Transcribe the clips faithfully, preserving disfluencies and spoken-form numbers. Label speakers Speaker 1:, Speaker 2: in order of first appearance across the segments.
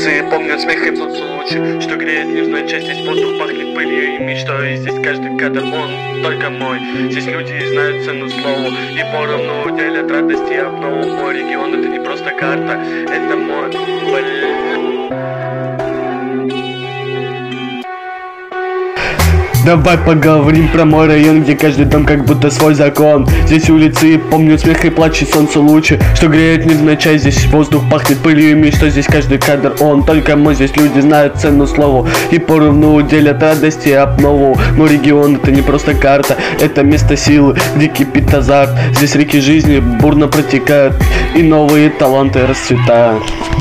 Speaker 1: улицы помнят смех и тот случай, что греет нежная часть. Здесь воздух пахнет пылью и мечтой. И здесь каждый кадр, он только мой. Здесь люди знают цену слову и поровну делят радости и обнову. Мой регион — это не просто карта, это мой, блин.
Speaker 2: Давай поговорим про мой район, где каждый дом как будто свой закон. Здесь улицы помнят смех и плач и солнце лучи, что греет мирная часть. Здесь воздух пахнет пылью и мечтой. Здесь каждый кадр, он только мой. Здесь люди знают цену слову и поровну делят радости и обнову. Мой регион — это не просто карта, это место силы, где кипит азарт. Здесь реки жизни бурно протекают и новые таланты расцветают.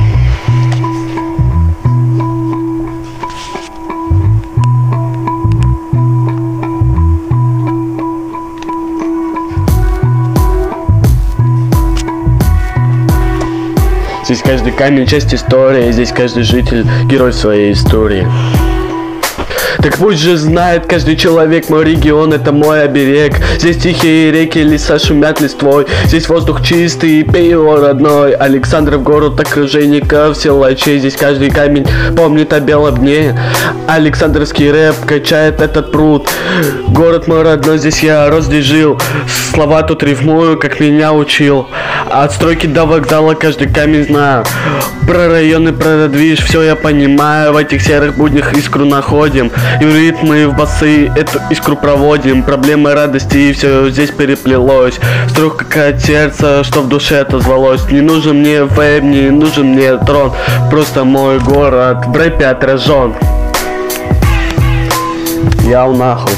Speaker 2: Здесь каждый камень — часть истории, здесь каждый житель — герой своей истории. Так пусть же знает каждый человек, мой регион — это мой оберег. Здесь тихие реки, леса шумят листвой. Здесь воздух чистый, пей его родной. Александров город окруженников, силачей. Здесь каждый камень помнит о белом дне. Александровский рэп качает этот пруд. Город мой родной, здесь я рос, здесь жил. Слова тут рифмую, как меня учил. От стройки до вокзала каждый камень знаю. Про районы, про движ, все я понимаю. В этих серых буднях искру находим. И в ритмы, в басы эту искру проводим. Проблемы, радости, и все здесь переплелось. Вдруг как от сердца, что в душе отозвалось. Не нужен мне фейм, не нужен мне трон. Просто мой город в рэпе отражен. Яу нахуй.